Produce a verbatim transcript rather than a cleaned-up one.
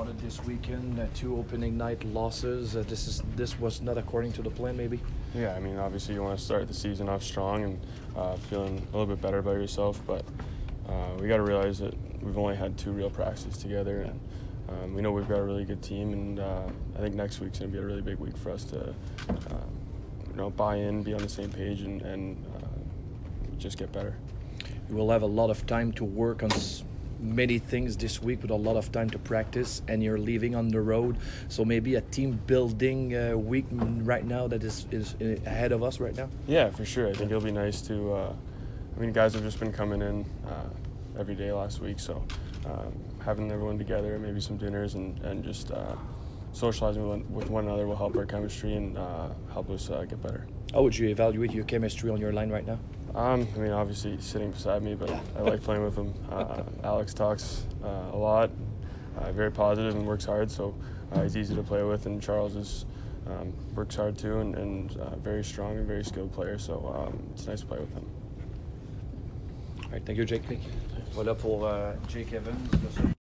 This weekend, uh, two opening night losses. Uh, this is this was not according to the plan, maybe. Yeah, I mean, obviously you want to start the season off strong and uh, feeling a little bit better about yourself, but uh, we got to realize that we've only had two real practices together, and um, we know we've got a really good team, and uh, I think next week's going to be a really big week for us to, uh, you know, buy in, be on the same page, and, and uh, just get better. You will have a lot of time to work on s- many things this week with a lot of time to practice, and you're leaving on the road, so maybe a team building uh, week right now that is, is ahead of us right now. Yeah, for sure. I think it'll be nice to, uh, I mean, guys have just been coming in uh, every day last week, so um, having everyone together, maybe some dinners, and, and just uh, socializing with one, with one another will help our chemistry and uh, help us uh, get better. How would you evaluate your chemistry on your line right now? Um, I mean, obviously he's sitting beside me, but I like playing with him. Uh, Alex talks uh, a lot, uh, very positive and works hard, so uh, he's easy to play with. And Charles is um, works hard too, and, and uh, very strong and very skilled player. So um, it's nice to play with him. All right, thank you, Jake. Voilà pour uh, Jake Evans.